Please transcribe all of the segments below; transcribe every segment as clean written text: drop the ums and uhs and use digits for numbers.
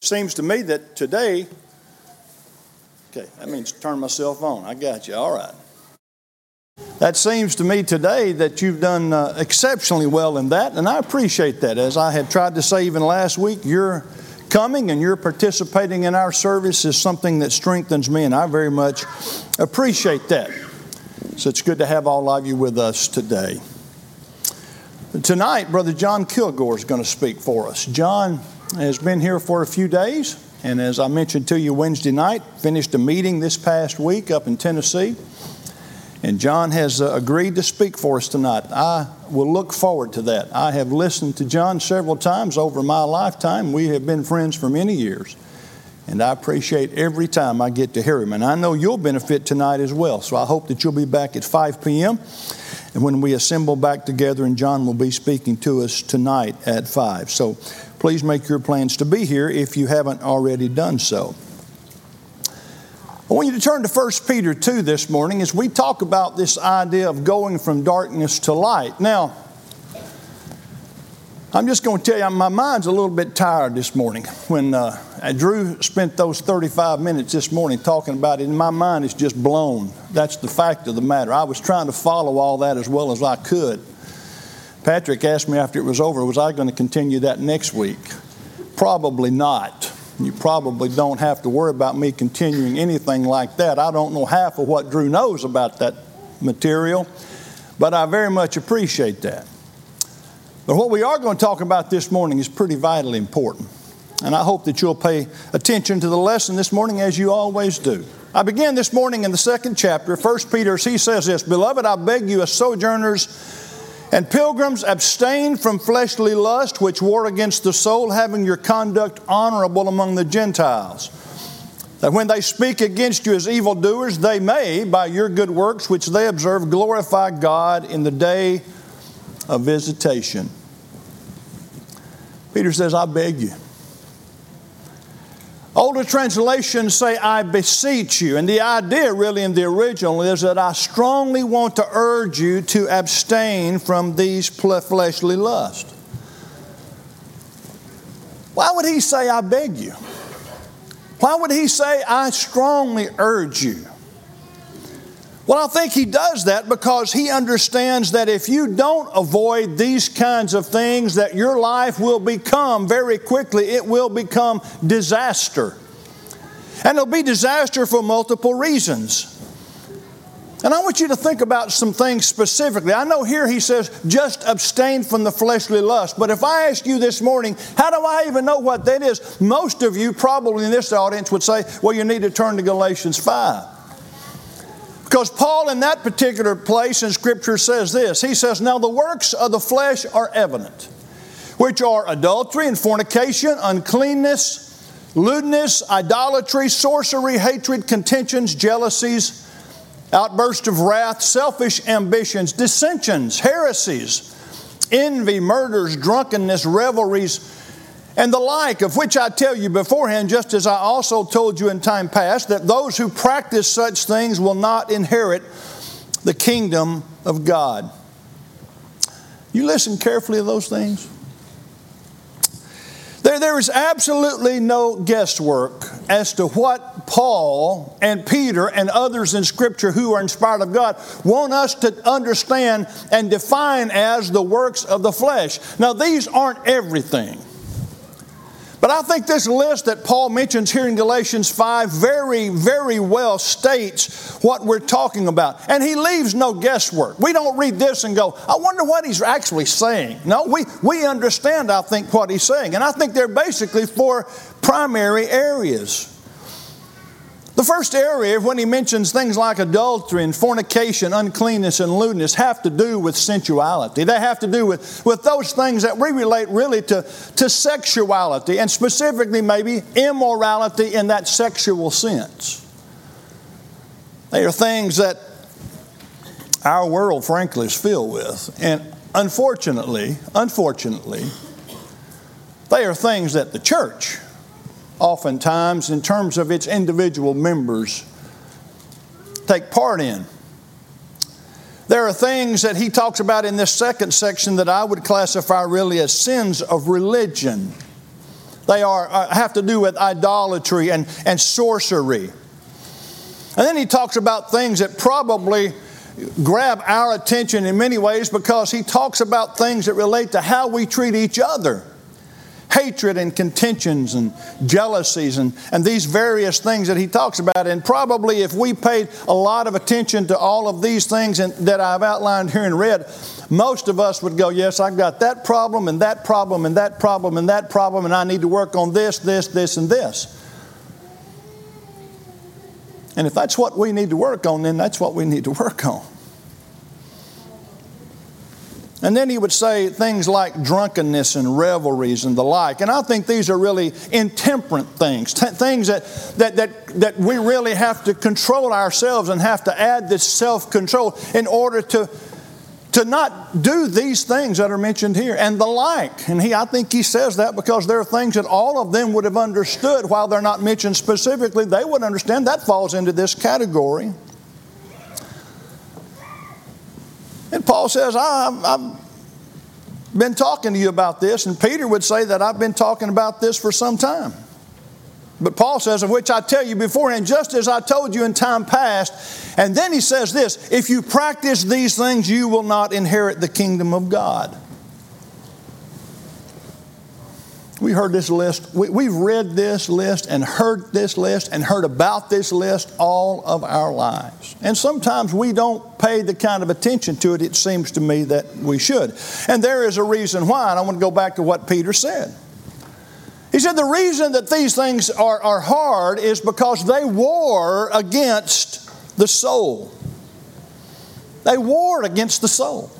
seems to me that today, okay, that means turn myself on. I got you. All right. That seems to me today that you've done exceptionally well in that, and I appreciate that. As I had tried to say even last week, your coming and your participating in our service is something that strengthens me, and I very much appreciate that. So it's good to have all of you with us today. Tonight, Brother John Kilgore is going to speak for us. John has been here for a few days, and as I mentioned to you Wednesday night, finished a meeting this past week up in Tennessee. And John has agreed to speak for us tonight. I will look forward to that. I have listened to John several times over my lifetime. We have been friends for many years. And I appreciate every time I get to hear him. And I know you'll benefit tonight as well. So I hope that you'll be back at 5 p.m. and when we assemble back together, and John will be speaking to us tonight at 5. So please make your plans to be here if you haven't already done so. I want you to turn to 1 Peter 2 this morning as we talk about this idea of going from darkness to light. Now, I'm just going to tell you, my mind's a little bit tired this morning. When Drew spent those 35 minutes this morning talking about it, and my mind is just blown. That's the fact of the matter. I was trying to follow all that as well as I could. Patrick asked me after it was over, was I going to continue that next week? Probably not. You probably don't have to worry about me continuing anything like that. I don't know half of what Drew knows about that material, but I very much appreciate that. But what we are going to talk about this morning is pretty vitally important. And I hope that you'll pay attention to the lesson this morning as you always do. I begin this morning in the 2nd chapter, 1 Peter, he says this, "Beloved, I beg you as sojourners and pilgrims, abstain from fleshly lust, which war against the soul, having your conduct honorable among the Gentiles. That when they speak against you as evildoers, they may, by your good works which they observe, glorify God in the day of visitation." Peter says, I beg you. Older translations say, I beseech you. And the idea really in the original is that I strongly want to urge you to abstain from these fleshly lusts. Why would he say, I beg you? Why would he say, I strongly urge you? Well, I think he does that because he understands that if you don't avoid these kinds of things, that your life will become, very quickly, it will become disaster. And it'll be disaster for multiple reasons. And I want you to think about some things specifically. I know here he says, just abstain from the fleshly lust. But if I ask you this morning, how do I even know what that is? Most of you probably in this audience would say, well, you need to turn to Galatians 5. Because Paul in that particular place in Scripture says this. He says, now the works of the flesh are evident, which are adultery and fornication, uncleanness, lewdness, idolatry, sorcery, hatred, contentions, jealousies, outbursts of wrath, selfish ambitions, dissensions, heresies, envy, murders, drunkenness, revelries, and the like, of which I tell you beforehand, just as I also told you in time past, that those who practice such things will not inherit the kingdom of God. You listen carefully to those things. There is absolutely no guesswork as to what Paul and Peter and others in Scripture who are inspired of God want us to understand and define as the works of the flesh. Now, these aren't everything. But I think this list that Paul mentions here in Galatians 5 very, very well states what we're talking about. And he leaves no guesswork. We don't read this and go, I wonder what he's actually saying. No, we understand, I think, what he's saying. And I think there are basically 4 primary areas. The first area, when he mentions things like adultery and fornication, uncleanness and lewdness, have to do with sensuality. They have to do with those things that we relate really to sexuality, and specifically maybe immorality in that sexual sense. They are things that our world, frankly, is filled with. And unfortunately, they are things that the church, oftentimes, in terms of its individual members, take part in. There are things that he talks about in this second section that I would classify really as sins of religion. They have to do with idolatry and sorcery. And then he talks about things that probably grab our attention in many ways, because he talks about things that relate to how we treat each other. Hatred and contentions and jealousies and these various things that he talks about. And probably if we paid a lot of attention to all of these things that I've outlined here and read, most of us would go, yes, I've got that problem and that problem and that problem and that problem, and I need to work on this, this, this, and this. And if that's what we need to work on, then that's what we need to work on. And then he would say things like drunkenness and revelries and the like. And I think these are really intemperate things, things that we really have to control ourselves and have to add this self-control in order to not do these things that are mentioned here and the like. And I think he says that because there are things that all of them would have understood. While they're not mentioned specifically, they would understand that falls into this category. And Paul says, I've been talking to you about this. And Peter would say that I've been talking about this for some time. But Paul says, of which I tell you beforehand, just as I told you in time past. And then he says this, if you practice these things, you will not inherit the kingdom of God. We heard this list. We've read this list and heard this list and heard about this list all of our lives. And sometimes we don't pay the kind of attention to it, it seems to me, that we should. And there is a reason why. And I want to go back to what Peter said. He said the reason that these things are hard is because they war against the soul. They war against the soul.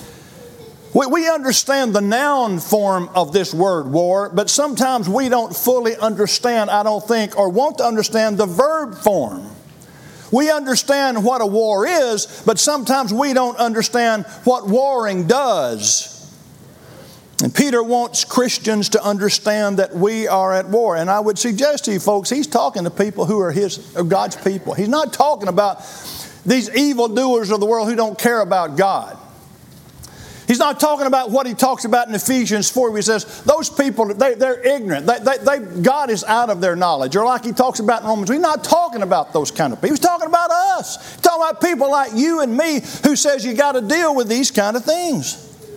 We understand the noun form of this word, war, but sometimes we don't fully understand, I don't think, or want to understand the verb form. We understand what a war is, but sometimes we don't understand what warring does. And Peter wants Christians to understand that we are at war. And I would suggest to you folks, he's talking to people who are God's people. He's not talking about these evildoers of the world who don't care about God. He's not talking about what he talks about in Ephesians 4, where he says, those people, they're ignorant. God is out of their knowledge. Or like he talks about in Romans, he's not talking about those kind of people. He's talking about us. He's talking about people like you and me who says you got to deal with these kind of things.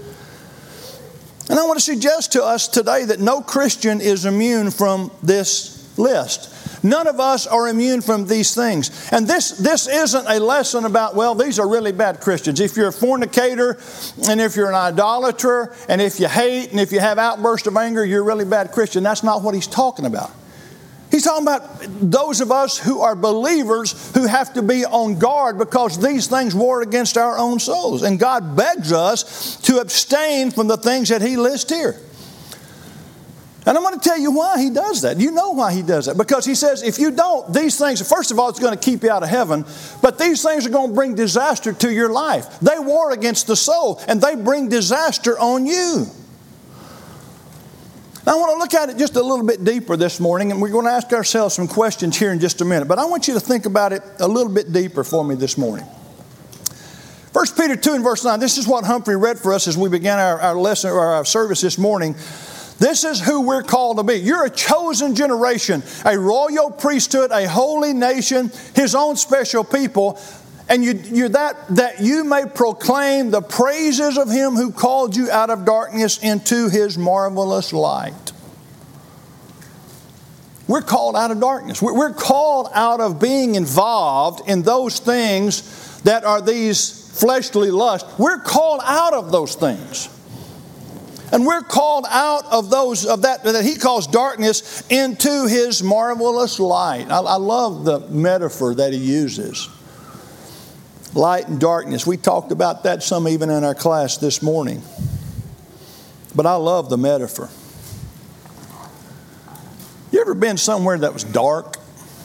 And I want to suggest to us today that no Christian is immune from this list. None of us are immune from these things. And this isn't a lesson about, well, these are really bad Christians. If you're a fornicator, and if you're an idolater, and if you hate, and if you have outbursts of anger, you're a really bad Christian. That's not what he's talking about. He's talking about those of us who are believers who have to be on guard because these things war against our own souls. And God begs us to abstain from the things that he lists here. And I'm going to tell you why he does that. You know why he does that. Because he says if you don't, these things, first of all, it's going to keep you out of heaven. But these things are going to bring disaster to your life. They war against the soul and they bring disaster on you. Now, I want to look at it just a little bit deeper this morning. And we're going to ask ourselves some questions here in just a minute. But I want you to think about it a little bit deeper for me this morning. 1 Peter 2 and verse 9. This is what Humphrey read for us as we began our lesson or our service this morning. This is who we're called to be. You're a chosen generation, a royal priesthood, a holy nation, his own special people. And you're that you may proclaim the praises of him who called you out of darkness into his marvelous light. We're called out of darkness. We're called out of being involved in those things that are these fleshly lusts. We're called out of those things. And we're called out of that he calls darkness into his marvelous light. I love the metaphor that he uses. Light and darkness. We talked about that some even in our class this morning. But I love the metaphor. You ever been somewhere that was dark?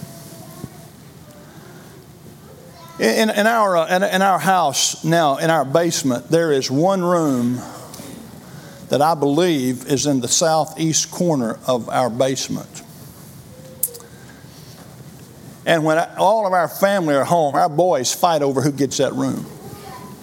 In our house now, in our basement, there is one room that I believe is in the southeast corner of our basement. And when all of our family are home, our boys fight over who gets that room.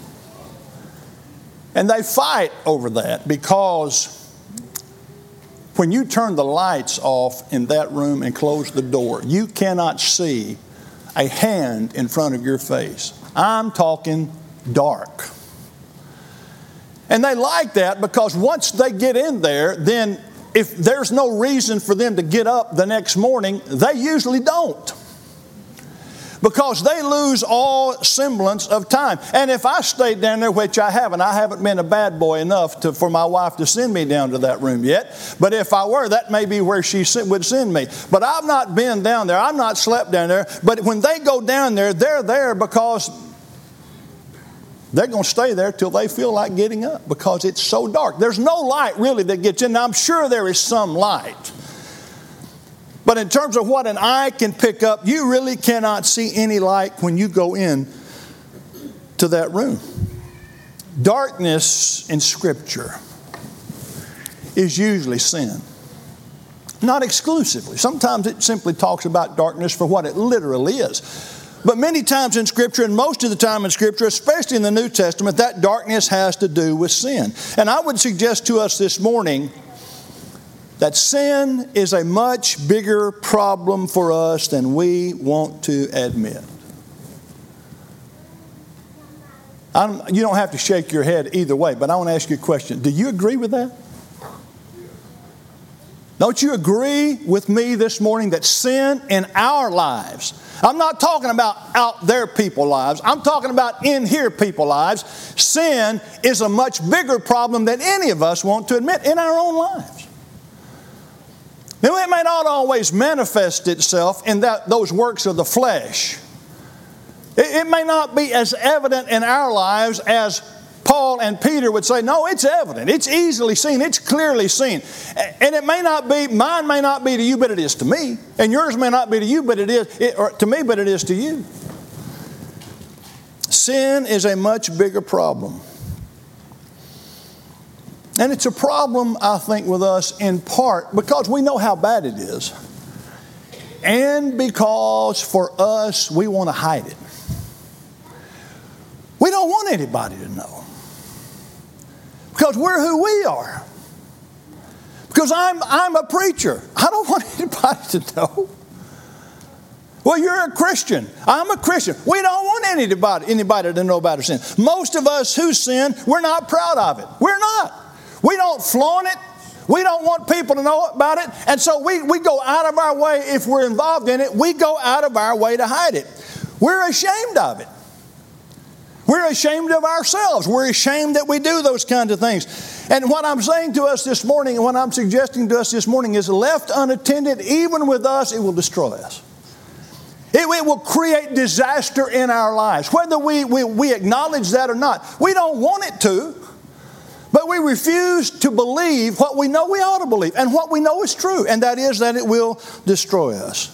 And they fight over that because when you turn the lights off in that room and close the door, you cannot see a hand in front of your face. I'm talking dark. And they like that because once they get in there, then if there's no reason for them to get up the next morning, they usually don't. Because they lose all semblance of time. And if I stayed down there, which I haven't been a bad boy enough for my wife to send me down to that room yet. But if I were, that may be where she would send me. But I've not been down there. I've not slept down there. But when they go down there, they're there because they're going to stay there till they feel like getting up because it's so dark. There's no light really that gets in. Now, I'm sure there is some light. But in terms of what an eye can pick up, you really cannot see any light when you go in to that room. Darkness in Scripture is usually sin. Not exclusively. Sometimes it simply talks about darkness for what it literally is. But many times in Scripture, and most of the time in Scripture, especially in the New Testament, that darkness has to do with sin. And I would suggest to us this morning that sin is a much bigger problem for us than we want to admit. You don't have to shake your head either way, but I want to ask you a question. Do you agree with that? Don't you agree with me this morning that sin in our lives, I'm not talking about out there people's lives, I'm talking about in here people's lives, sin is a much bigger problem than any of us want to admit in our own lives. Now, it may not always manifest itself in those works of the flesh. It may not be as evident in our lives as Paul and Peter would say. No, it's evident. It's easily seen. It's clearly seen. And it may not be, mine may not be to you, but it is to me. And yours may not be to you, but it is to me, but it is to you. Sin is a much bigger problem. And it's a problem, I think, with us in part because we know how bad it is. And because for us, we want to hide it. We don't want anybody to know. Because we're who we are. Because I'm a preacher. I don't want anybody to know. Well, you're a Christian. I'm a Christian. We don't want anybody to know about our sin. Most of us who sin, we're not proud of it. We're not. We don't flaunt it. We don't want people to know about it. And so we go out of our way, if we're involved in it, we go out of our way to hide it. We're ashamed of it. We're ashamed of ourselves. We're ashamed that we do those kinds of things. And what I'm saying to us this morning, and what I'm suggesting to us this morning is left unattended, even with us, it will destroy us. It will create disaster in our lives, whether we acknowledge that or not. We don't want it to. But we refuse to believe what we know we ought to believe and what we know is true, and that is that it will destroy us.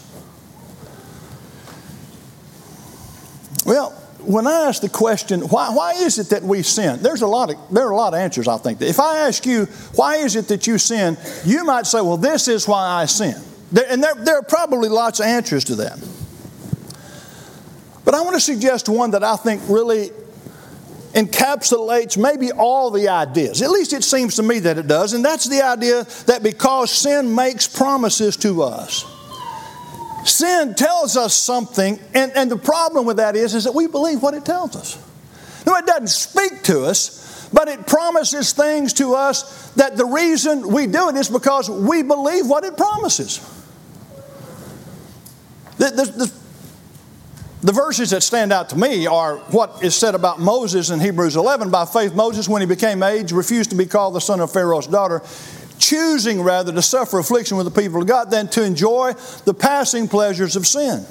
Well, when I ask the question, why is it that we sin? There are a lot of answers, I think. If I ask you, why is it that you sin? You might say, well, this is why I sin. And there are probably lots of answers to that. But I want to suggest one that I think really encapsulates maybe all the ideas. At least it seems to me that it does. And that's the idea that because sin makes promises to us, sin tells us something, and the problem with that is that we believe what it tells us. No, it doesn't speak to us, but it promises things to us that the reason we do it is because we believe what it promises. The verses that stand out to me are what is said about Moses in Hebrews 11. By faith, Moses, when he became aged, refused to be called the son of Pharaoh's daughter, choosing rather to suffer affliction with the people of God than to enjoy the passing pleasures of sin.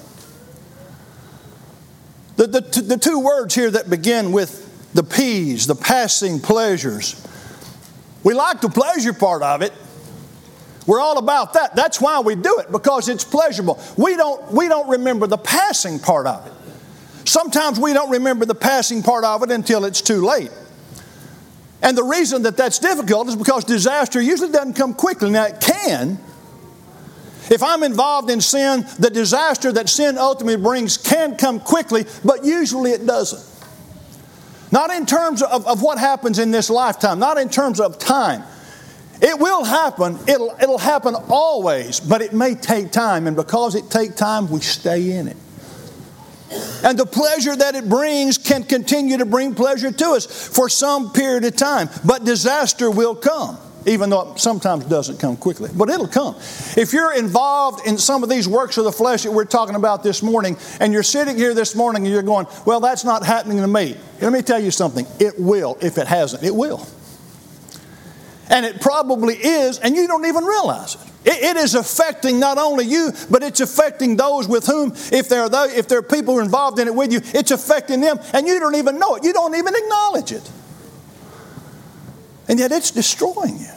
The two words here that begin with the P's, the passing pleasures. We like the pleasure part of it. We're all about that. That's why we do it, because it's pleasurable. We don't remember the passing part of it. Sometimes we don't remember the passing part of it until it's too late. And the reason that that's difficult is because disaster usually doesn't come quickly. Now it can. If I'm involved in sin, the disaster that sin ultimately brings can come quickly, but usually it doesn't. Not in terms of what happens in this lifetime, not in terms of time. It will happen. It'll happen always, but it may take time. And because it takes time, we stay in it. And the pleasure that it brings can continue to bring pleasure to us for some period of time. But disaster will come, even though it sometimes doesn't come quickly. But it'll come. If you're involved in some of these works of the flesh that we're talking about this morning, and you're sitting here this morning and you're going, well, that's not happening to me. Let me tell you something. It will. If it hasn't, it will. And it probably is, and you don't even realize it. It is affecting not only you, but it's affecting those with whom, if there are people who are involved in it with you, it's affecting them, and you don't even know it. You don't even acknowledge it. And yet it's destroying you.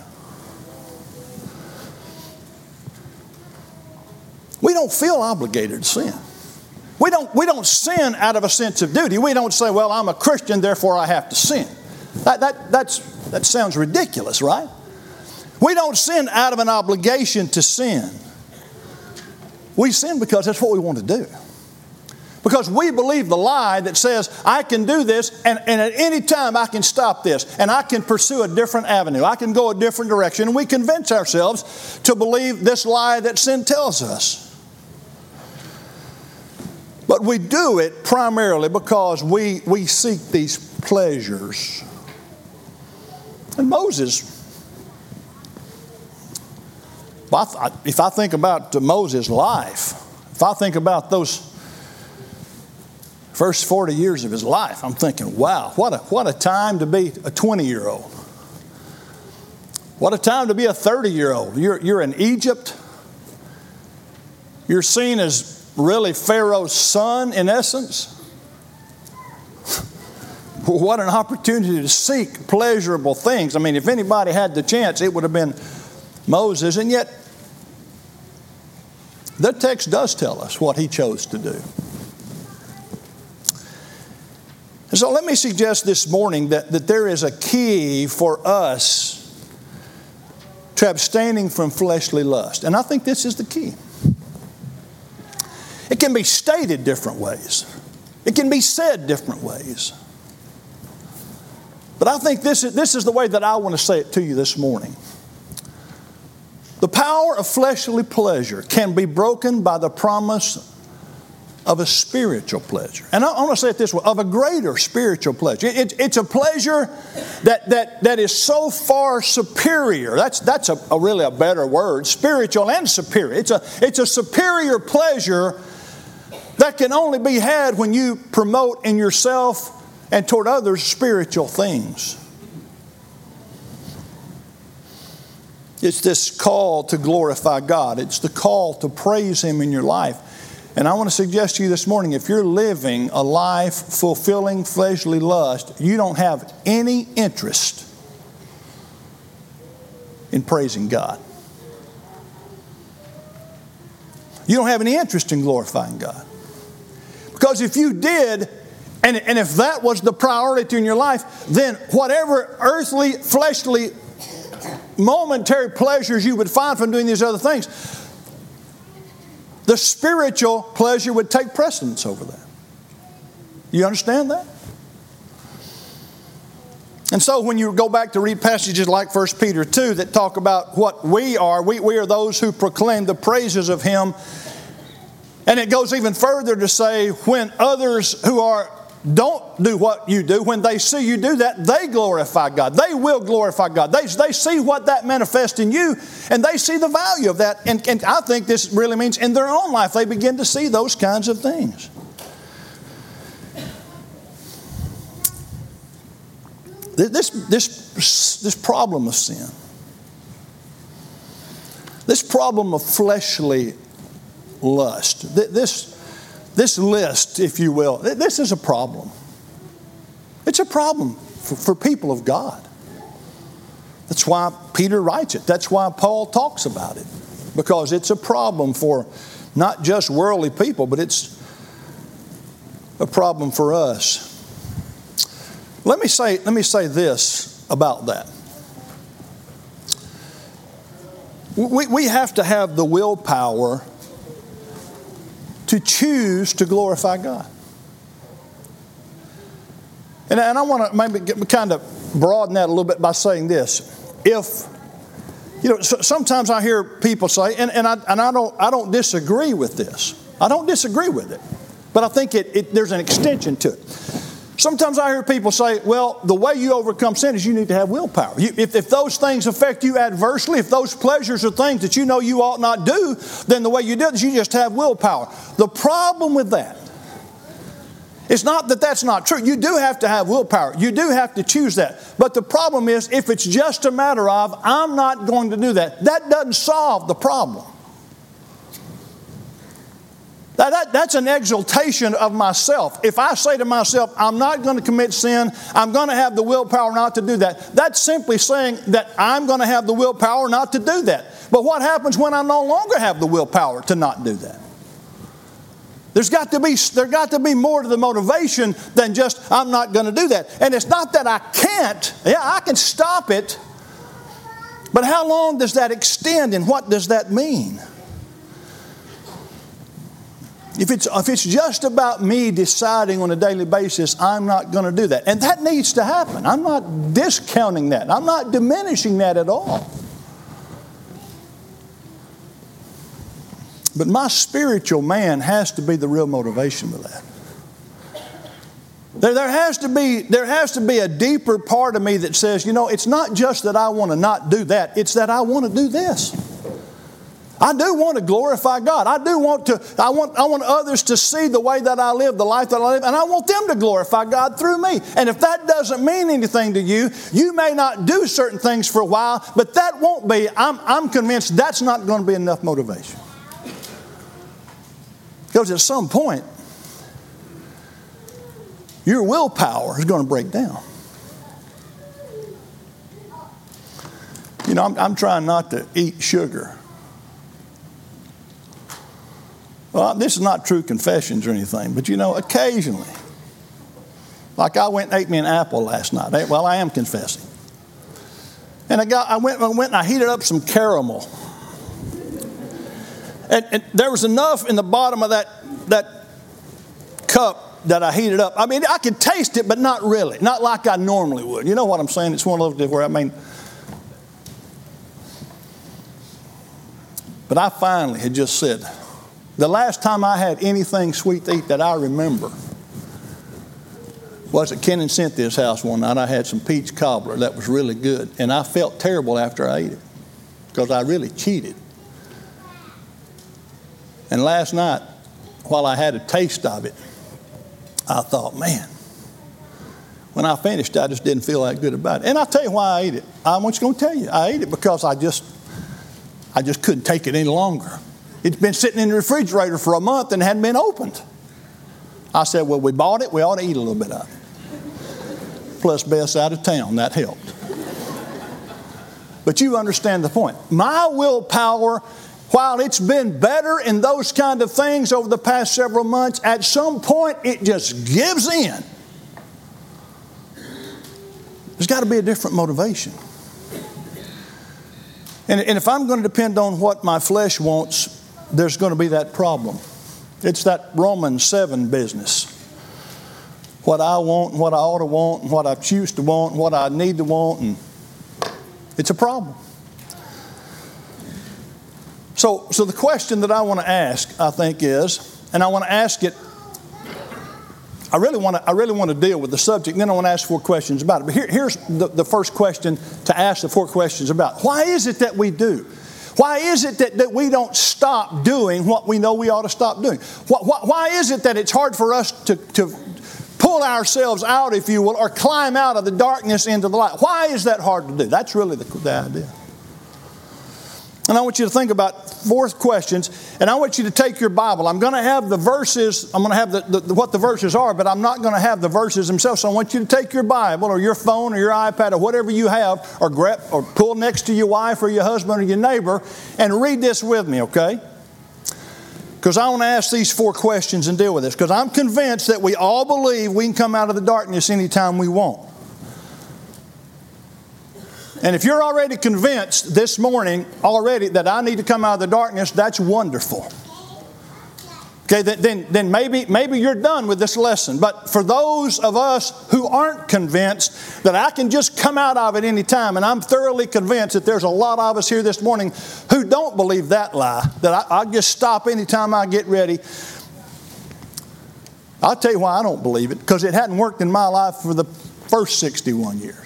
We don't feel obligated to sin. We don't sin out of a sense of duty. We don't say, well, I'm a Christian, therefore I have to sin. That sounds ridiculous, right? We don't sin out of an obligation to sin. We sin because that's what we want to do. Because we believe the lie that says, I can do this, and at any time I can stop this, and I can pursue a different avenue. I can go a different direction. And we convince ourselves to believe this lie that sin tells us. But we do it primarily because we seek these pleasures. And Moses, if I think about Moses' life, if I think about those first 40 years of his life, I'm thinking, wow, what a time to be a 20-year-old. What a time to be a 30-year-old. You're in Egypt. You're seen as really Pharaoh's son, in essence. What an opportunity to seek pleasurable things. I mean, if anybody had the chance, it would have been Moses. And yet, the text does tell us what he chose to do. And so let me suggest this morning that there is a key for us to abstaining from fleshly lust. And I think this is the key. It can be stated different ways. It can be said different ways. But I think this is the way that I want to say it to you this morning. The power of fleshly pleasure can be broken by the promise of a spiritual pleasure. And I want to say it this way, of a greater spiritual pleasure. It's a pleasure that is so far superior. That's really a better word, spiritual and superior. It's a superior pleasure that can only be had when you promote in yourself and toward others spiritual things. It's this call to glorify God. It's the call to praise Him in your life. And I want to suggest to you this morning, if you're living a life fulfilling fleshly lust, you don't have any interest in praising God. You don't have any interest in glorifying God. Because if you did, and if that was the priority in your life, then whatever earthly, fleshly, momentary pleasures you would find from doing these other things, the spiritual pleasure would take precedence over that. You understand that? And so when you go back to read passages like 1 Peter 2 that talk about what we are those who proclaim the praises of Him. And it goes even further to say when others who don't do what you do, when they see you do that, they glorify God. They will glorify God. They see what that manifests in you, and they see the value of that. And I think this really means in their own life, they begin to see those kinds of things. This problem of sin, this problem of fleshly lust, this list, if you will, this is a problem. It's a problem for people of God. That's why Peter writes it. That's why Paul talks about it. Because it's a problem for not just worldly people, but it's a problem for us. Let me say this about that. We have to have the willpower to choose to glorify God. And I want to maybe kind of broaden that a little bit by saying this. If Sometimes I hear people say, and I don't disagree with this. I don't disagree with it. But I think there's an extension to it. Sometimes I hear people say, well, the way you overcome sin is you need to have willpower. If those things affect you adversely, if those pleasures are things that you know you ought not do, then the way you do it is you just have willpower. The problem with that, it's not that that's not true. You do have to have willpower. You do have to choose that. But the problem is, if it's just a matter of, I'm not going to do that, that doesn't solve the problem. That's an exaltation of myself. If I say to myself, I'm not going to commit sin, I'm going to have the willpower not to do that, that's simply saying that I'm going to have the willpower not to do that. But what happens when I no longer have the willpower to not do that? There's got to be more to the motivation than just, I'm not going to do that. And it's not that I can't. Yeah, I can stop it. But how long does that extend, and what does that mean? If it's just about me deciding on a daily basis, I'm not going to do that. And that needs to happen. I'm not discounting that. I'm not diminishing that at all. But my spiritual man has to be the real motivation for that. There has to be a deeper part of me that says, it's not just that I want to not do that. It's that I want to do this. I do want to glorify God. I want others to see the way that I live, the life that I live, and I want them to glorify God through me. And if that doesn't mean anything to you, you may not do certain things for a while, but that won't be, I'm convinced that's not going to be enough motivation. Because at some point, your willpower is going to break down. I'm trying not to eat sugar. Well, this is not true confessions or anything, but occasionally. Like I went and ate me an apple last night. Well, I am confessing. And I went and I heated up some caramel. And there was enough in the bottom of that cup that I heated up. I mean, I could taste it, but not really. Not like I normally would. You know what I'm saying? It's one of those where, but I finally had just said, the last time I had anything sweet to eat that I remember was at Ken and Cynthia's house one night. I had some peach cobbler that was really good. And I felt terrible after I ate it because I really cheated. And last night, while I had a taste of it, I thought, man, when I finished, I just didn't feel that good about it. And I'll tell you why I ate it. I'm just going to tell you. I ate it because I just couldn't take it any longer. It's been sitting in the refrigerator for a month and hadn't been opened. I said, well, we bought it. We ought to eat a little bit of it. Plus, Beth's out of town. That helped. But you understand the point. My willpower, while it's been better in those kind of things over the past several months, at some point it just gives in. There's got to be a different motivation. And if I'm going to depend on what my flesh wants, there's going to be that problem. It's that Romans 7 business. What I want, what I ought to want, what I choose to want, what I need to want, and it's a problem. So the question that I want to ask, I think, is, and I want to ask it, I really want to deal with the subject, and then I want to ask 4 questions about it. But here's the first question to ask the 4 questions about. Why is it that we do? Why is it that we don't stop doing what we know we ought to stop doing? Why is it that it's hard for us to pull ourselves out, if you will, or climb out of the darkness into the light? Why is that hard to do? That's really the idea. And I want you to think about 4 questions, and I want you to take your Bible. I'm going to have the verses, I'm going to have what the verses are, but I'm not going to have the verses themselves. So I want you to take your Bible or your phone or your iPad or whatever you have, or grab or pull next to your wife or your husband or your neighbor and read this with me, okay? Because I want to ask these 4 questions and deal with this. Because I'm convinced that we all believe we can come out of the darkness anytime we want. And if you're already convinced this morning already that I need to come out of the darkness, that's wonderful. Okay, then maybe you're done with this lesson. But for those of us who aren't convinced that I can just come out of it any time, and I'm thoroughly convinced that there's a lot of us here this morning who don't believe that lie, that I'll just stop anytime I get ready. I'll tell you why I don't believe it, because it hadn't worked in my life for the first 61 years.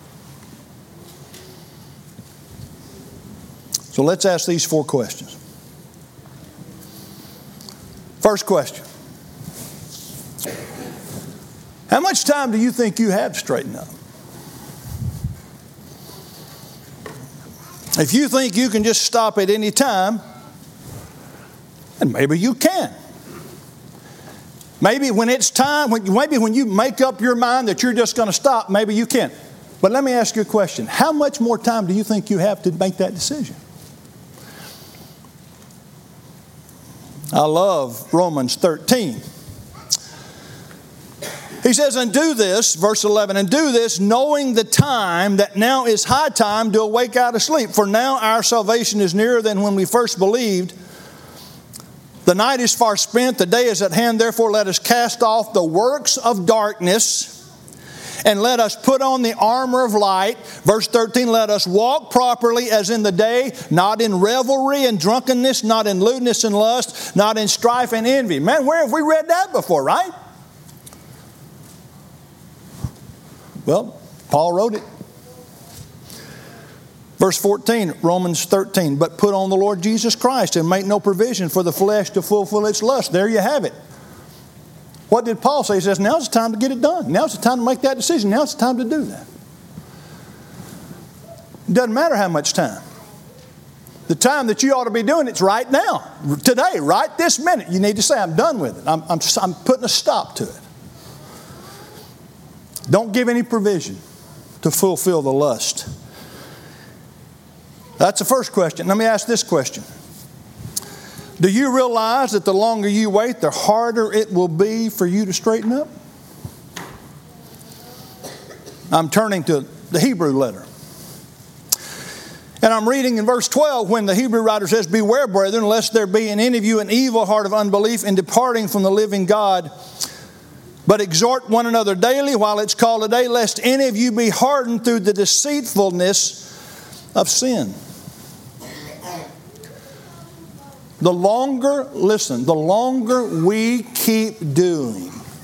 So let's ask these 4 questions. First question. How much time do you think you have to straighten up? If you think you can just stop at any time, then maybe you can. Maybe when it's time, maybe when you make up your mind that you're just going to stop, maybe you can. But let me ask you a question. How much more time do you think you have to make that decision? I love Romans 13. He says, and do this, verse 11, and do this knowing the time that now is high time to awake out of sleep. For now our salvation is nearer than when we first believed. The night is far spent, the day is at hand. Therefore let us cast off the works of darkness and let us put on the armor of light. Verse 13, let us walk properly as in the day, not in revelry and drunkenness, not in lewdness and lust, not in strife and envy. Man, where have we read that before, right? Well, Paul wrote it. Verse 14, Romans 13, but put on the Lord Jesus Christ and make no provision for the flesh to fulfill its lust. There you have it. What did Paul say? He says, now's the time to get it done. Now's the time to make that decision. Now's the time to do that. It doesn't matter how much time. The time that you ought to be doing it's right now. Today, right this minute. You need to say, I'm done with it. I'm putting a stop to it. Don't give any provision to fulfill the lust. That's the first question. Let me ask this question. Do you realize that the longer you wait, the harder it will be for you to straighten up? I'm turning to the Hebrew letter. And I'm reading in verse 12 when the Hebrew writer says, beware, brethren, lest there be in any of you an evil heart of unbelief in departing from the living God. But exhort one another daily while it's called today, lest any of you be hardened through the deceitfulness of sin. The longer we keep doing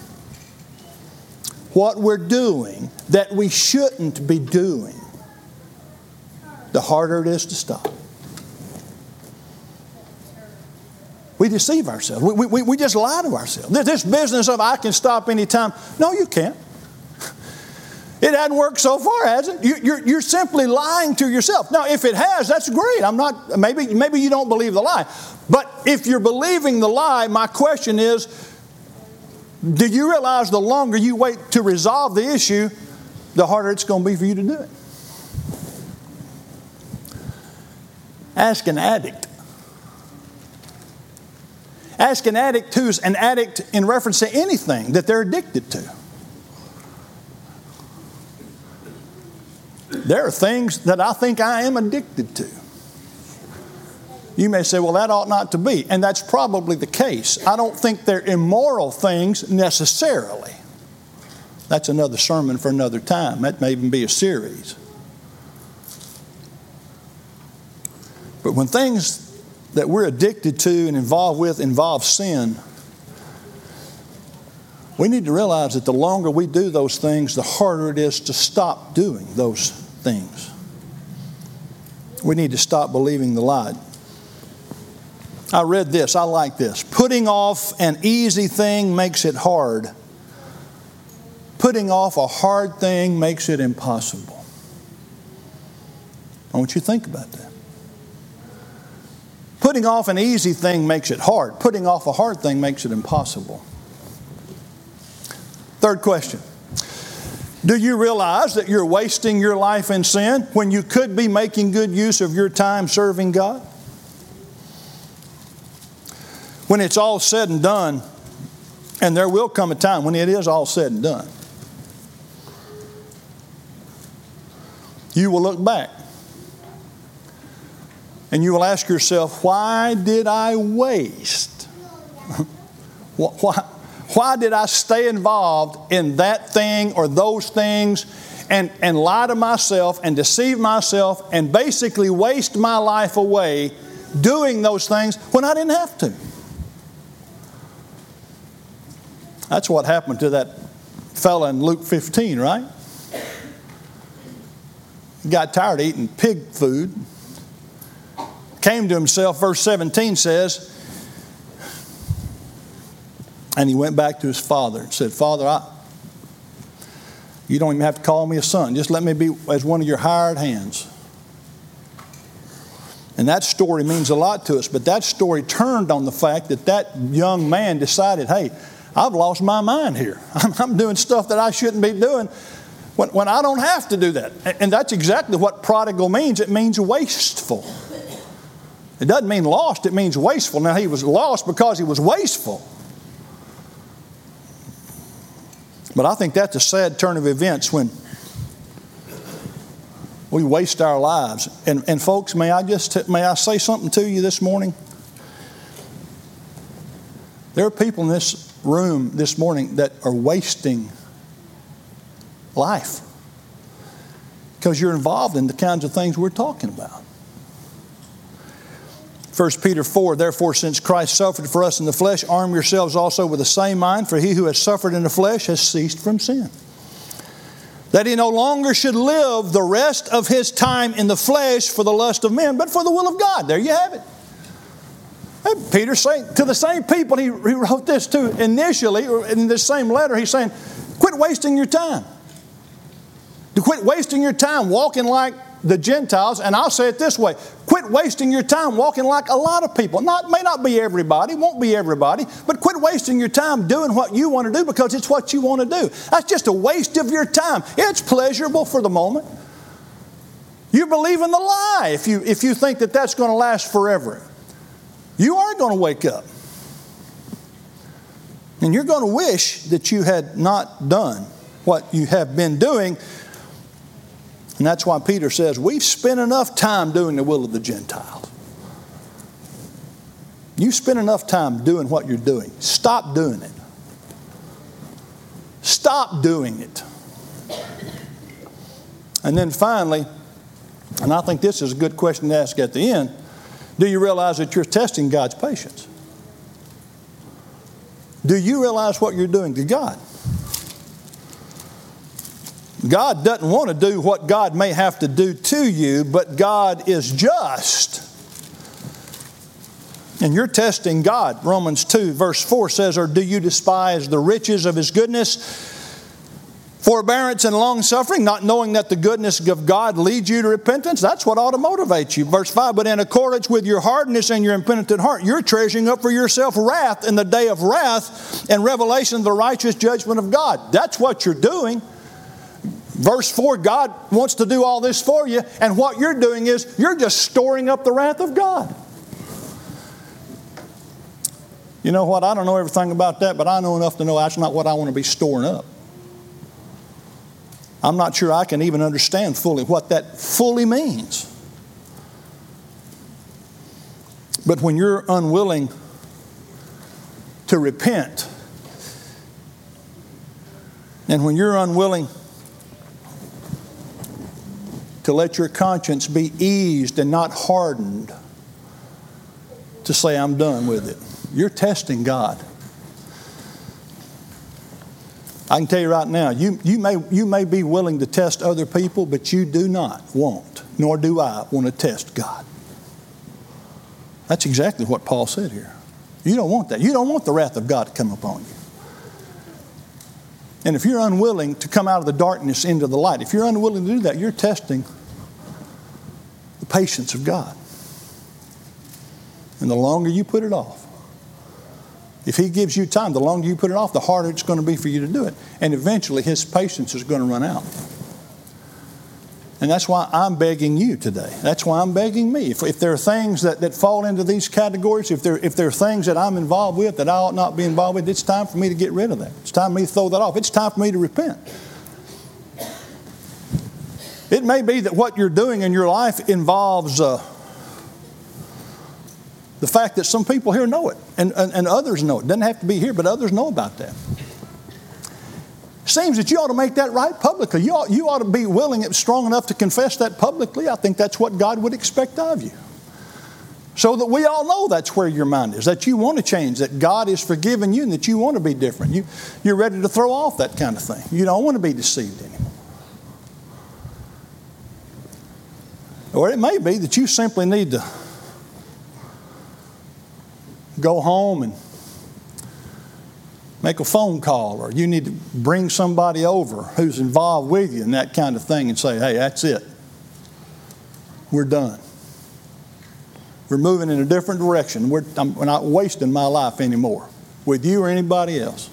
what we're doing that we shouldn't be doing, the harder it is to stop. We deceive ourselves. We just lie to ourselves. This business of I can stop anytime. No, you can't. It hasn't worked so far, has it? You're simply lying to yourself. Now, if it has, that's great. Maybe you don't believe the lie. But if you're believing the lie, my question is, do you realize the longer you wait to resolve the issue, the harder it's going to be for you to do it? Ask an addict. Ask an addict who's an addict in reference to anything that they're addicted to. There are things that I think I am addicted to. You may say, well, that ought not to be. And that's probably the case. I don't think they're immoral things necessarily. That's another sermon for another time. That may even be a series. But when things that we're addicted to and involved with involve sin, we need to realize that the longer we do those things, the harder it is to stop doing those things. We need to stop believing the lie. I read this. I like this. Putting off an easy thing makes it hard. Putting off a hard thing makes it impossible. I want you to think about that. Putting off an easy thing makes it hard. Putting off a hard thing makes it impossible. Third question. Do you realize that you're wasting your life in sin when you could be making good use of your time serving God? When it's all said and done, and there will come a time when it is all said and done, you will look back and you will ask yourself, why did I waste Why did I stay involved in that thing or those things and lie to myself and deceive myself and basically waste my life away doing those things when I didn't have to? That's what happened to that fella in Luke 15, right? He got tired of eating pig food. Came to himself, verse 17 says, and he went back to his father and said, Father, you don't even have to call me a son. Just let me be as one of your hired hands. And that story means a lot to us, but that story turned on the fact that that young man decided, hey, I've lost my mind here. I'm doing stuff that I shouldn't be doing when I don't have to do that. And that's exactly what prodigal means. It means wasteful. It doesn't mean lost, it means wasteful. Now, he was lost because he was wasteful. But I think that's a sad turn of events when we waste our lives. And folks, may I say something to you this morning? There are people in this room this morning that are wasting life because you're involved in the kinds of things we're talking about. 1 Peter 4, therefore, since Christ suffered for us in the flesh, arm yourselves also with the same mind, for he who has suffered in the flesh has ceased from sin, that he no longer should live the rest of his time in the flesh for the lust of men, but for the will of God. There you have it. And Peter's saying to the same people he wrote this to initially, in this same letter, he's saying, quit wasting your time. To quit wasting your time walking like the Gentiles, and I'll say it this way, quit wasting your time walking like a lot of people. May not be everybody, won't be everybody, but quit wasting your time doing what you want to do because it's what you want to do. That's just a waste of your time. It's pleasurable for the moment. You believe in the lie if you think that that's going to last forever. You are going to wake up. And you're going to wish that you had not done what you have been doing. And that's why Peter says, we've spent enough time doing the will of the Gentiles. You spend enough time doing what you're doing. Stop doing it. Stop doing it. And then finally, and I think this is a good question to ask at the end, do you realize that you're testing God's patience? Do you realize what you're doing to God? God doesn't want to do what God may have to do to you, but God is just. And you're testing God. Romans 2 verse 4 says, or do you despise the riches of His goodness, forbearance and long-suffering, not knowing that the goodness of God leads you to repentance? That's what ought to motivate you. Verse 5, but in accordance with your hardness and your impenitent heart, you're treasuring up for yourself wrath in the day of wrath and revelation of the righteous judgment of God. That's what you're doing. Verse 4, God wants to do all this for you, and what you're doing is you're just storing up the wrath of God. You know what? I don't know everything about that, but I know enough to know that's not what I want to be storing up. I'm not sure I can even understand fully what that fully means. But when you're unwilling to repent, and when you're unwilling to let your conscience be eased and not hardened to say, I'm done with it, you're testing God. I can tell you right now, you may be willing to test other people, but you do not want, nor do I, want to test God. That's exactly what Paul said here. You don't want that. You don't want the wrath of God to come upon you. And if you're unwilling to come out of the darkness into the light, if you're unwilling to do that, you're testing the patience of God. And the longer you put it off, if He gives you time, the longer you put it off, the harder it's going to be for you to do it. And eventually His patience is going to run out. And that's why I'm begging you today. That's why I'm begging me. If there are things that fall into these categories, if there are things that I'm involved with that I ought not be involved with, it's time for me to get rid of that. It's time for me to throw that off. It's time for me to repent. It may be that what you're doing in your life involves The fact that some people here know it and others know it. Doesn't have to be here, but others know about that. Seems that you ought to make that right publicly. You ought to be willing, strong enough to confess that publicly. I think that's what God would expect of you. So that we all know that's where your mind is, that you want to change, that God is forgiving you and that you want to be different. You're ready to throw off that kind of thing. You don't want to be deceived anymore. Or it may be that you simply need to go home and make a phone call, or you need to bring somebody over who's involved with you and that kind of thing and say, hey, that's it. We're done. We're moving in a different direction. We're not wasting my life anymore with you or anybody else.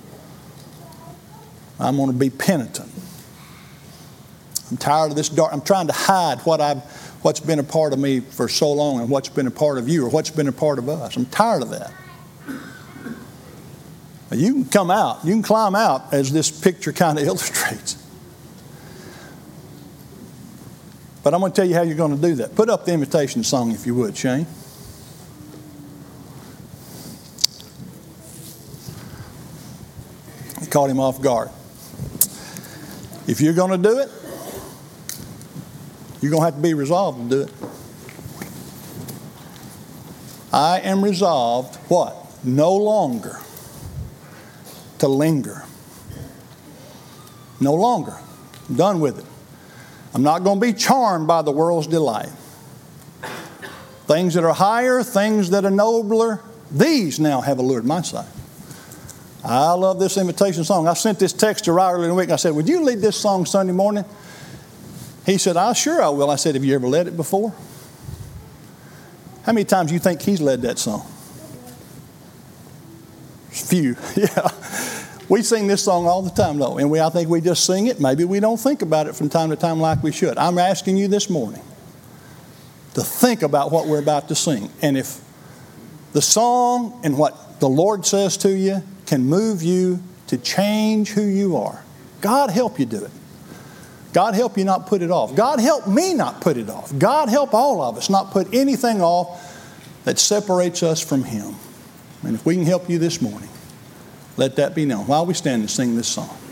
I'm going to be penitent. I'm tired of this dark. I'm trying to hide what's been a part of me for so long and what's been a part of you or what's been a part of us. I'm tired of that. You can come out. You can climb out, as this picture kind of illustrates. But I'm going to tell you how you're going to do that. Put up the invitation song if you would, Shane. He caught him off guard. If you're going to do it, you're going to have to be resolved to do it. I am resolved, what? No longer to linger. No longer. I'm done with it. I'm not going to be charmed by the world's delight. Things that are higher, things that are nobler, these now have allured my sight. I love this invitation song. I sent this text to Ry earlier in the week. I said, would you lead this song Sunday morning? He said, sure I will. I said, have you ever led it before? How many times do you think he's led that song? Few. Yeah. We sing this song all the time, though, and I think we just sing it. Maybe we don't think about it from time to time like we should. I'm asking you this morning to think about what we're about to sing. And if the song and what the Lord says to you can move you to change who you are, God help you do it. God help you not put it off. God help me not put it off. God help all of us not put anything off that separates us from Him. And if we can help you this morning, let that be known while we stand and sing this song.